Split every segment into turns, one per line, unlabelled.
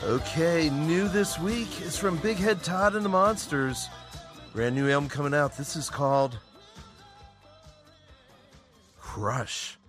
Okay, new this week is from Big Head Todd and the Monsters. Brand new album coming out. This is called Crush.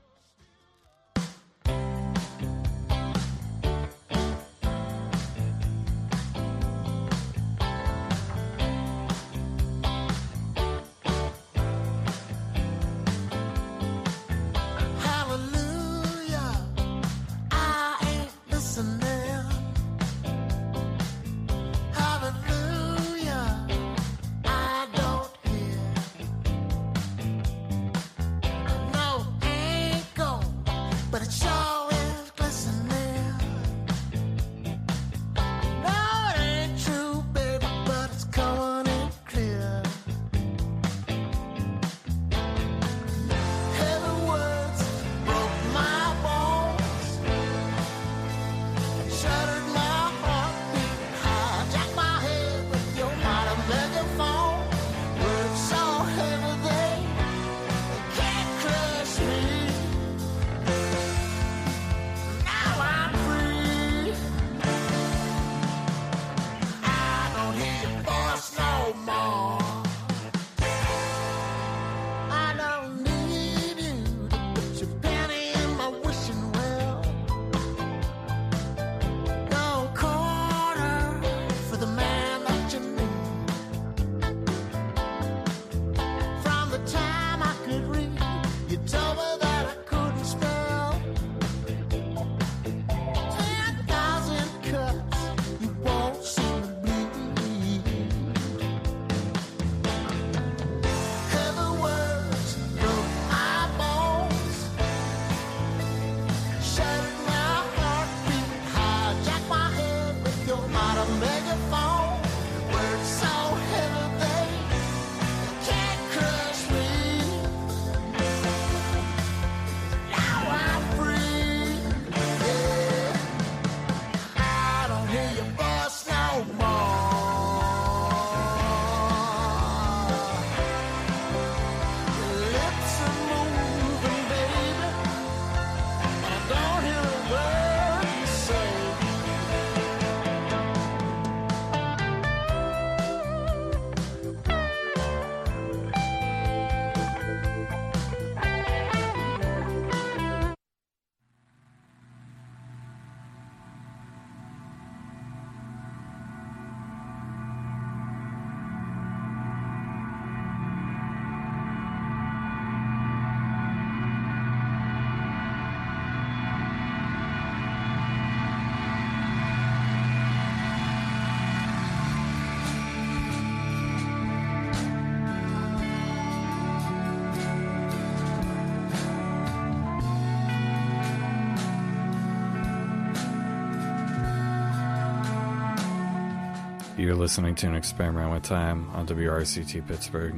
You're listening to An Experiment with Time on WRCT Pittsburgh.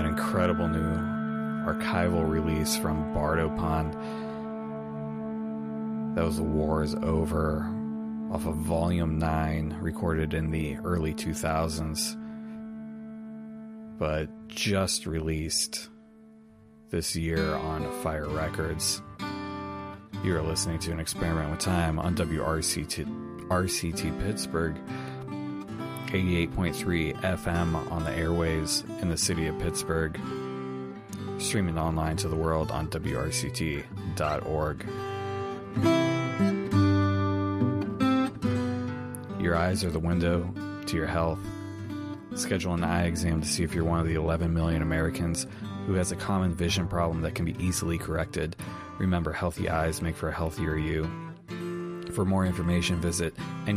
incredible new archival release from Bardo Pond. That was The War Is Over, off of Volume 9, recorded in the early 2000s, but just released this year on Fire Records. You are listening to An Experiment with Time on WRCT Pittsburgh, 88.3 FM on the airways in the city of Pittsburgh, streaming online to the world on WRCT.org. Your eyes are the window to your health. Schedule an eye exam to see if you're one of the 11 million Americans who has a common vision problem that can be easily corrected. Remember, healthy eyes make for a healthier you. For more information, visit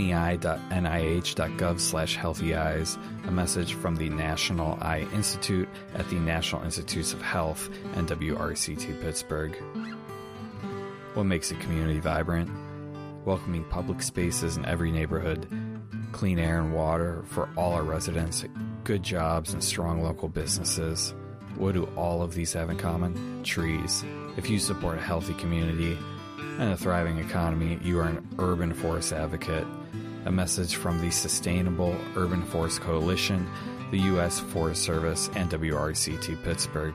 nei.nih.gov/healthyeyes. A message from the National Eye Institute at the National Institutes of Health and WRCT Pittsburgh. What makes a community vibrant? Welcoming public spaces in every neighborhood, clean air and water for all our residents, good jobs, and strong local businesses. What do all of these have in common? Trees. If you support a healthy community and a thriving economy, you are an urban forest advocate. A message from the Sustainable Urban Forest Coalition, the U.S. Forest Service, and WRCT Pittsburgh.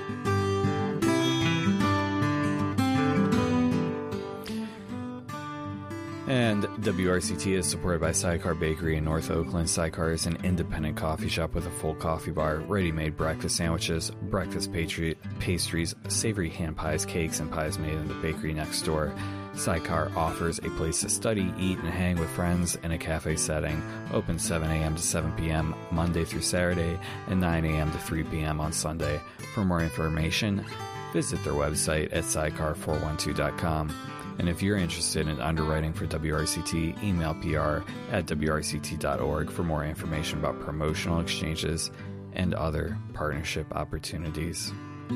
And WRCT is supported by Sycar Bakery in North Oakland. Sycar is an independent coffee shop with a full coffee bar, ready-made breakfast sandwiches, breakfast pastries, savory hand pies, cakes, and pies made in the bakery next door. Sycar offers a place to study, eat, and hang with friends in a cafe setting. Open 7 a.m. to 7 p.m. Monday through Saturday and 9 a.m. to 3 p.m. on Sunday. For more information, visit their website at sycar412.com. And if you're interested in underwriting for WRCT, email pr@wrct.org for more information about promotional exchanges and other partnership opportunities.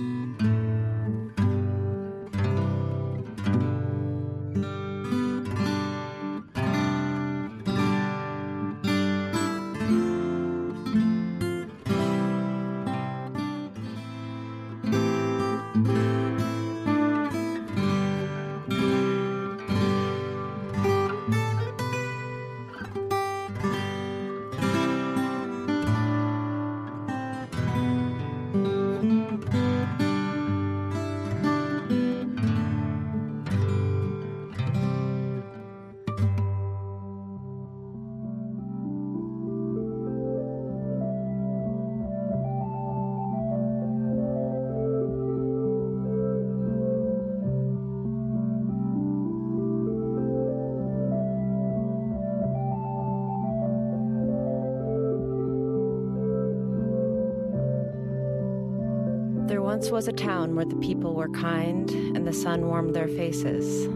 There once was a town where the people were kind and the sun warmed their faces.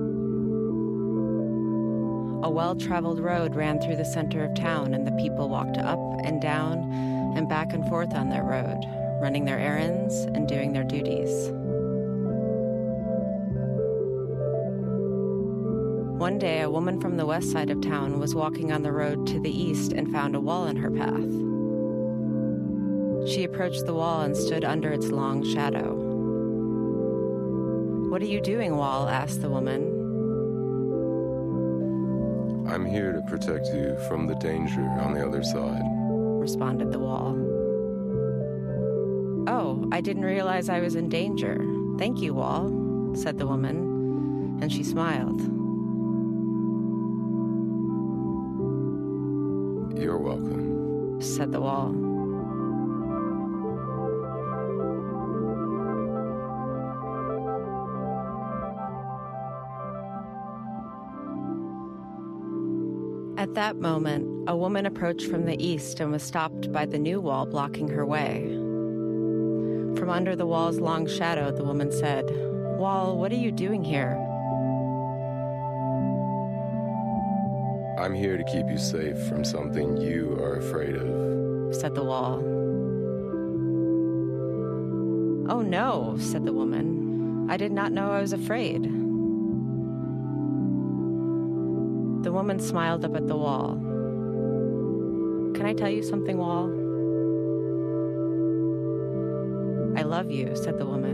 A well-traveled road ran through the center of town, and the people walked up and down and back and forth on their road, running their errands and doing their duties. One day, a woman from the west side of town was walking on the road to the east and found a wall in her path. She approached the wall and stood under its long shadow. "What are you doing, wall?" asked the woman.
"I'm here to protect you from the danger on the other side,"
responded the wall. "Oh, I didn't realize I was in danger. Thank you, wall," said the woman, and she smiled.
"You're welcome,"
said the wall. At that moment, a woman approached from the east and was stopped by the new wall blocking her way. From under the wall's long shadow, the woman said, "Wall, what are you doing here?"
"I'm here to keep you safe from something you are afraid of," said
the wall. "Oh no," said the woman. "I did not know I was afraid." The woman smiled up at the wall. "Can I tell you something, wall?" love you," said the woman.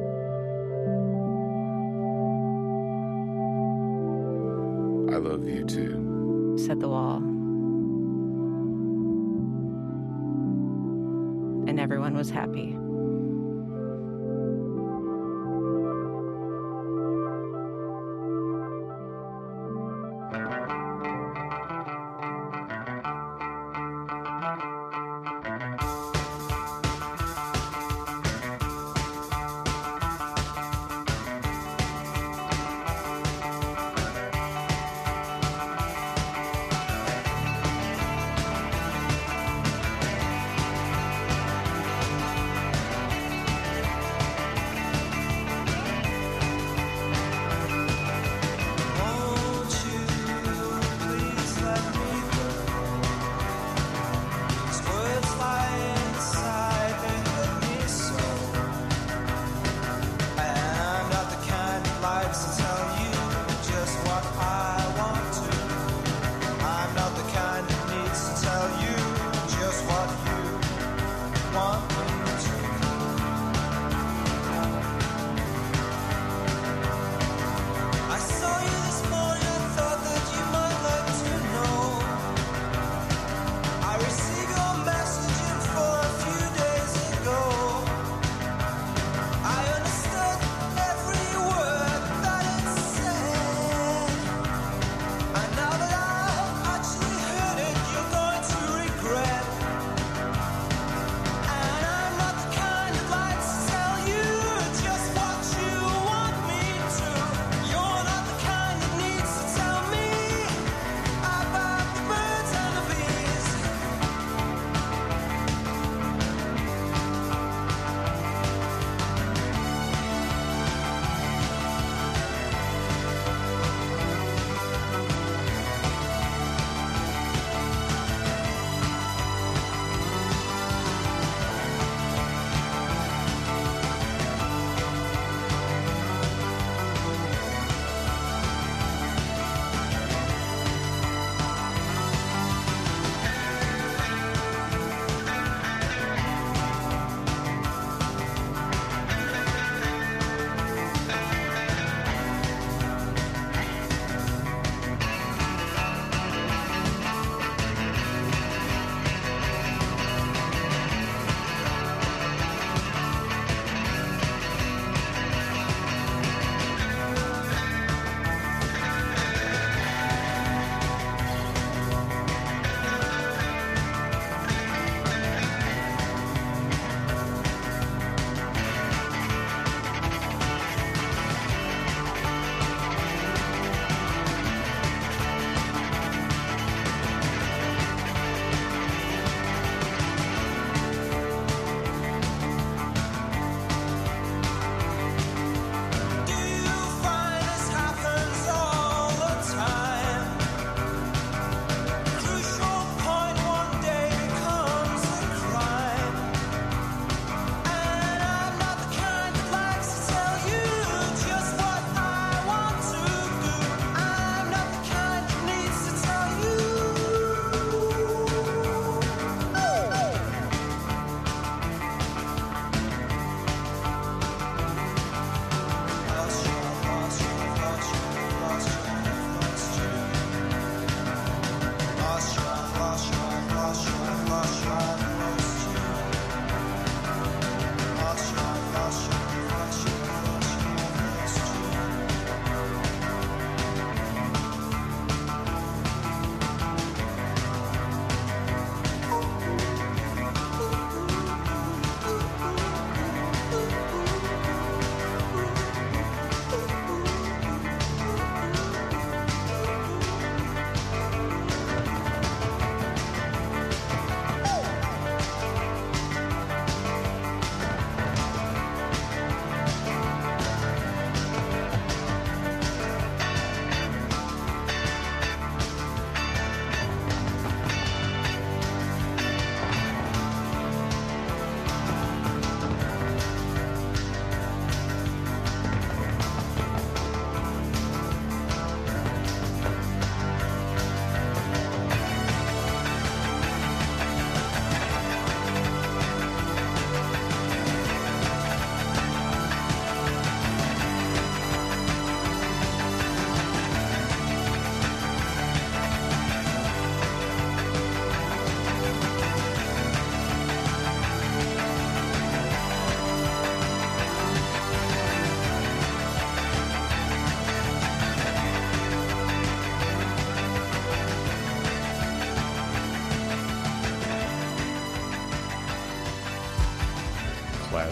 I love you too,
said the wall. And everyone was happy.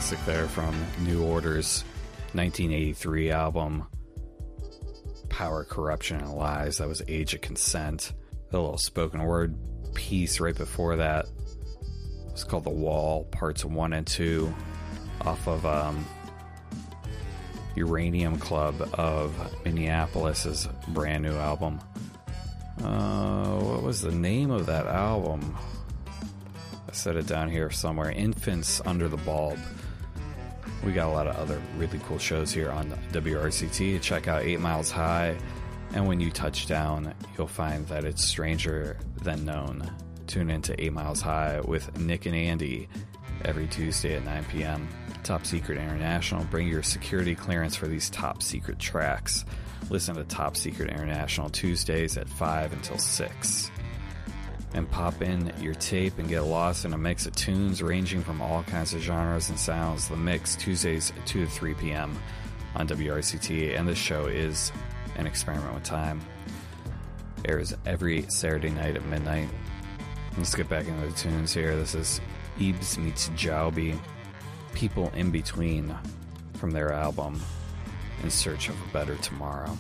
classic there from New Order's 1983 album, Power, Corruption, and Lies. That was Age of Consent. A little spoken word piece right before that. It's called The Wall, Parts 1 and 2, off of Uranium Club of Minneapolis' brand new album. What was the name of that album? I set it down here somewhere. Infants Under the Bulb. We got a lot of other really cool shows here on WRCT. Check out 8 Miles High. And when you touch down, you'll find that it's stranger than known. Tune into 8 Miles High with Nick and Andy every Tuesday at 9 p.m. Top Secret International. Bring your security clearance for these top secret tracks. Listen to Top Secret International Tuesdays at 5 until 6. And pop in your tape and get lost in a mix of tunes ranging from all kinds of genres and sounds. The Mix, Tuesdays 2 to 3 p.m. on WRCT. And this show is an experiment with time. Airs every Saturday night at midnight. Let's get back into the tunes here. This is Ebbs meets Jaubi, People in Between, from their album In Search of a Better Tomorrow.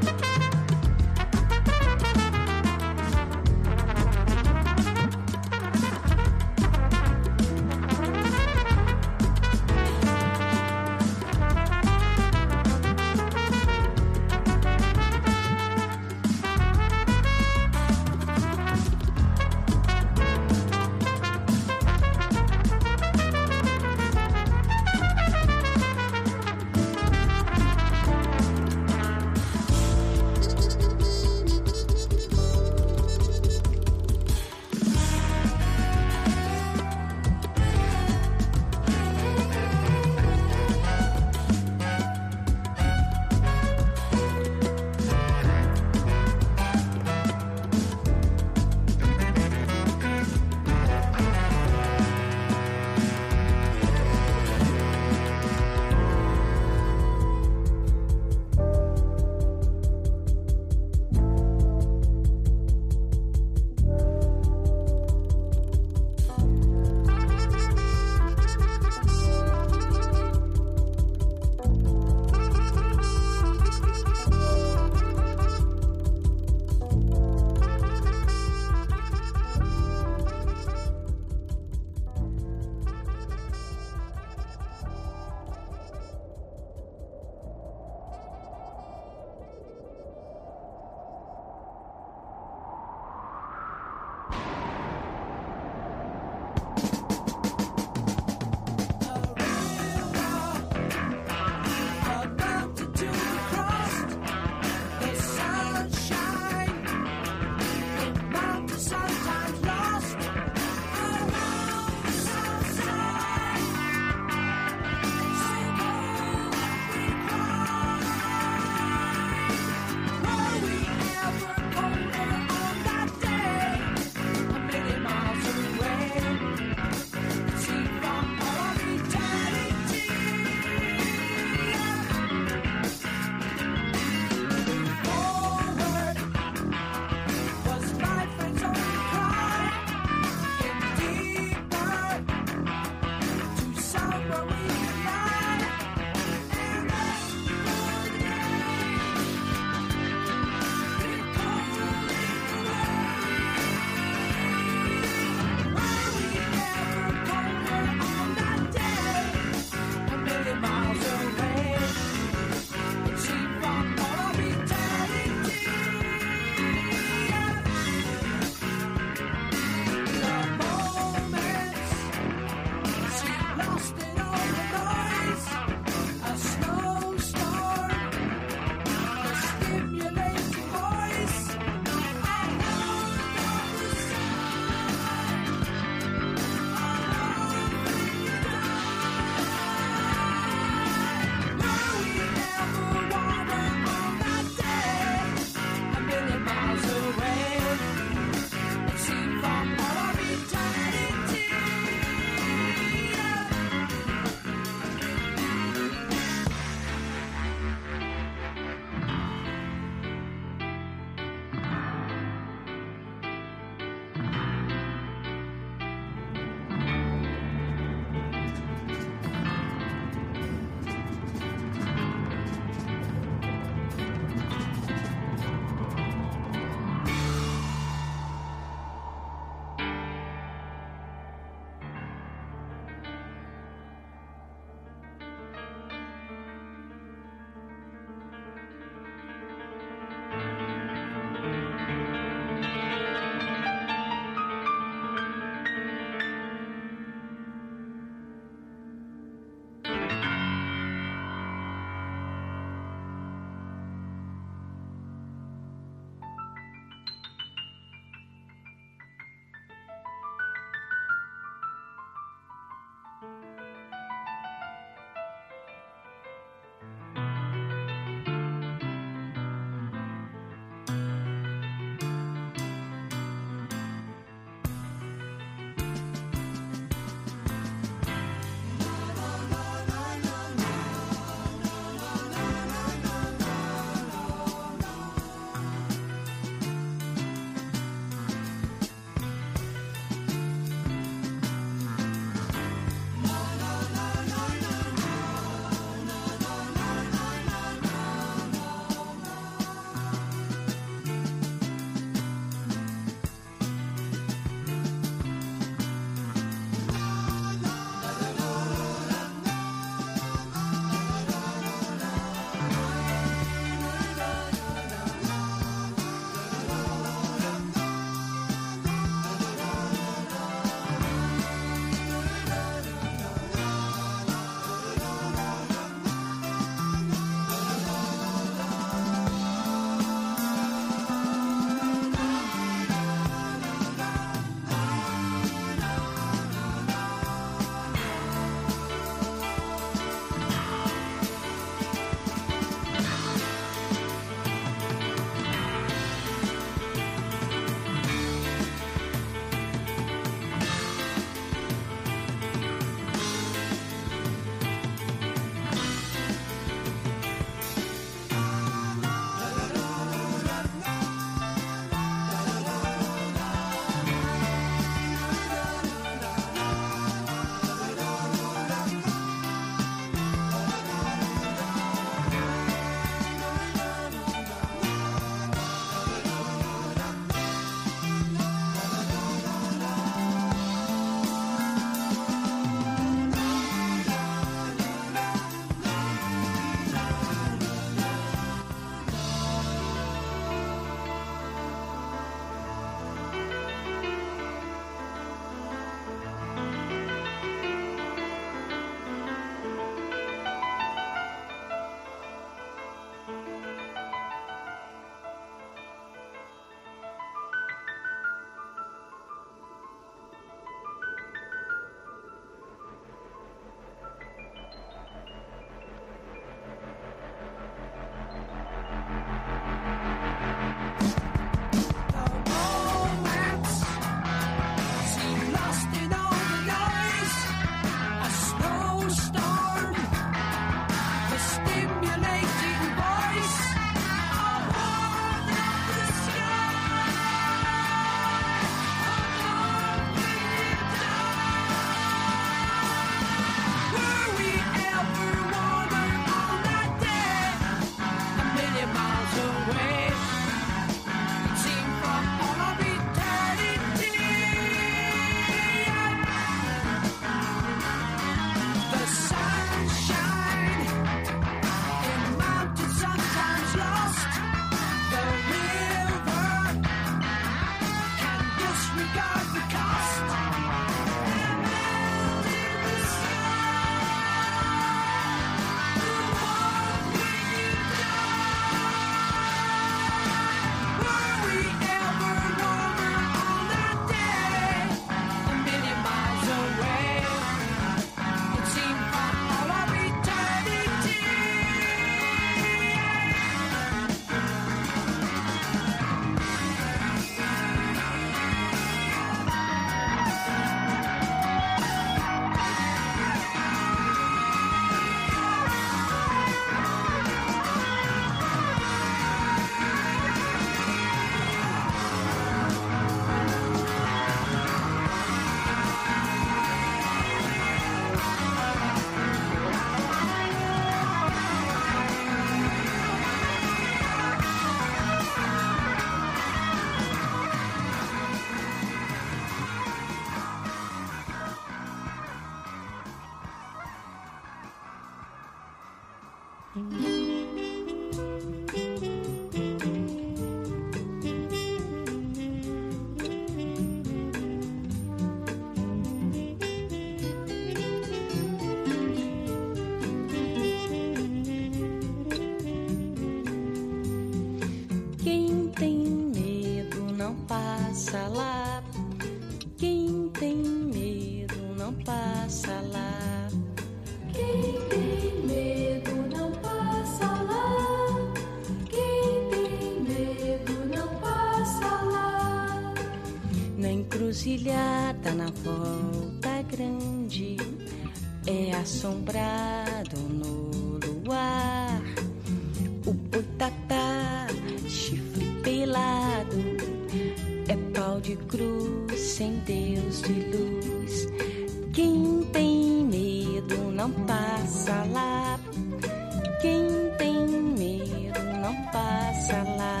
Quem tem medo não passa lá. Quem tem medo não passa lá.
Quem tem medo não passa lá. Quem tem medo não passa lá.
Na encruzilhada, na volta grande, é assombrado no luar. O boitatá, chifre pelado, é pau de cruz sem Deus de luz. Quem tem medo não passa lá. Quem tem medo não passa lá.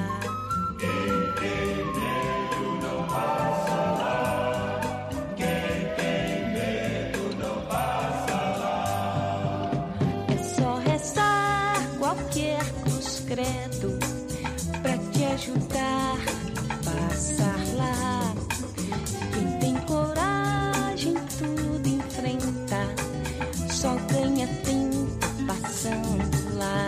É só rezar qualquer cruz credo pra te ajudar a passar lá. Quem tem coragem tudo enfrenta, só ganha tempo passando lá.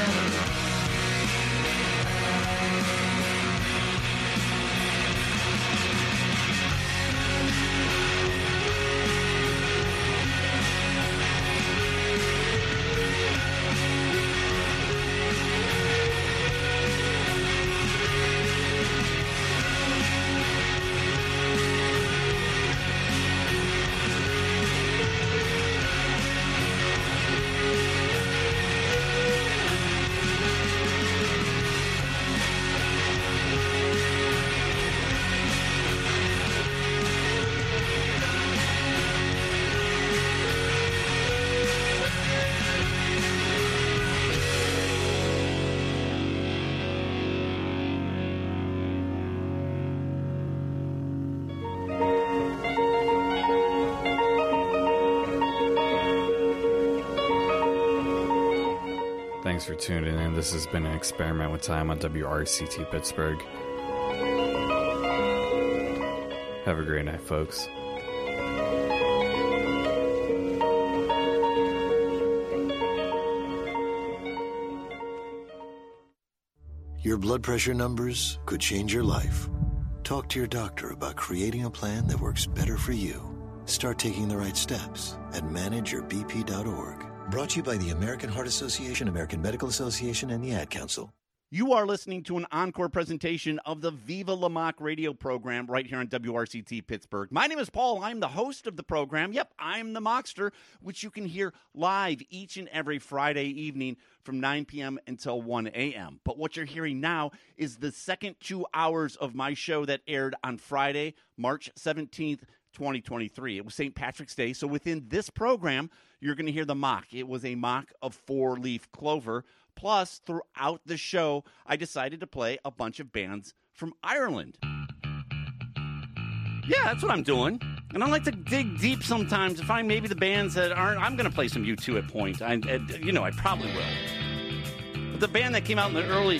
Thanks for tuning in. This has been an experiment with time on WRCT Pittsburgh. Have a great night, folks.
Your blood pressure numbers could change your life. Talk to your doctor about creating a plan that works better for you. Start taking the right steps at manageyourbp.org. Brought to you by the American Heart Association, American Medical Association, and the Ad Council.
You are listening to an encore presentation of the Viva La Mock radio program right here on WRCT Pittsburgh. My name is Paul. I'm the host of the program. Yep, I'm the Mockster, which you can hear live each and every Friday evening from 9 p.m. until 1 a.m. But what you're hearing now is the second 2 hours of my show that aired on Friday, March 17th, 2023. It was St. Patrick's Day, so within this program, you're going to hear the mock. It was a mock of four-leaf clover. Plus, throughout the show, I decided to play a bunch of bands from Ireland. Yeah, that's what I'm doing. And I like to dig deep sometimes to find maybe the bands that aren't. I'm going to play some U2 at point. I probably will. But the band that came out in the early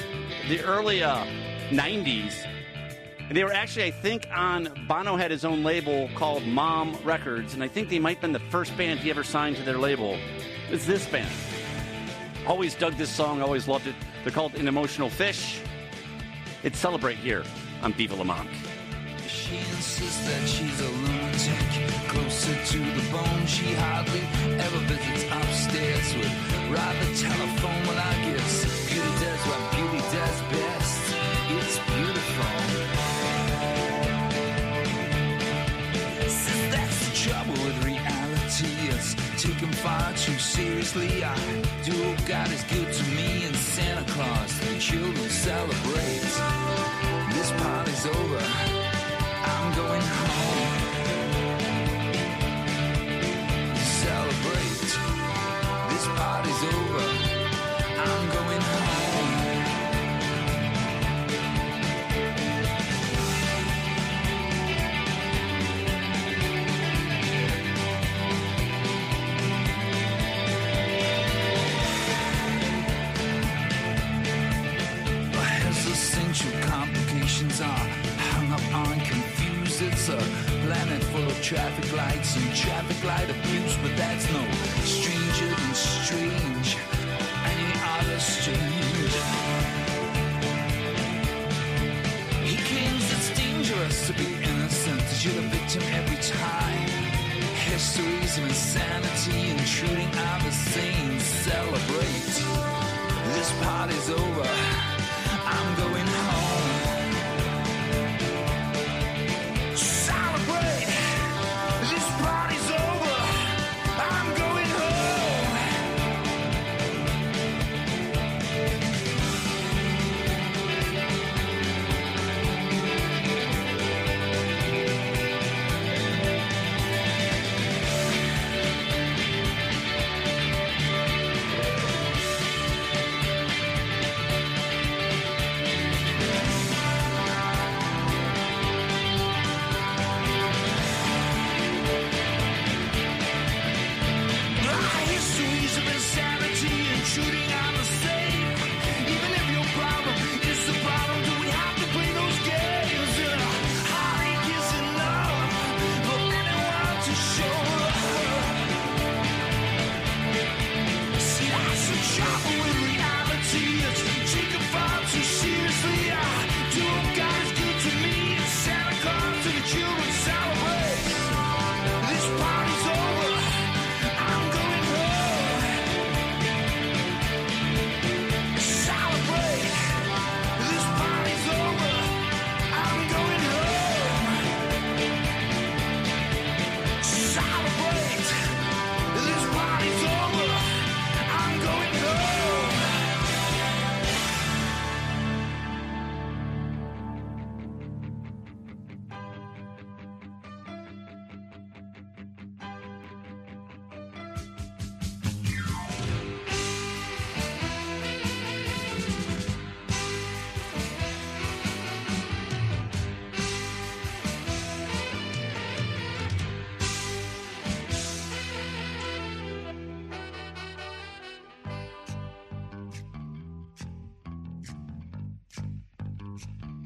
90s, and they were actually, I think, on Bono had his own label called Mom Records, and I think they might have been the first band he ever signed to their label. It's this band. Always dug this song, always loved it. They're called An Emotional Fish. It's Celebrate here on Viva La Mock.
She insists that she's a lunatic, closer to the bone. She hardly ever visits upstairs with rather telephone. Well, I guess beauty does what beauty does best. It's beautiful. Says that's the trouble with reality. It's taken far too seriously. I do God is good to me and Santa Claus. The children celebrate. This party's over. I'm going home. Celebrate. This party's over. I'm going home. Complications are hung up on confused. It's a planet full of traffic lights and traffic light abuse, but that's no stranger than strange. Any other strange. He claims it's dangerous to be innocent, that you're the victim every time. Histories of insanity intruding on the scene. Celebrate. This party's over.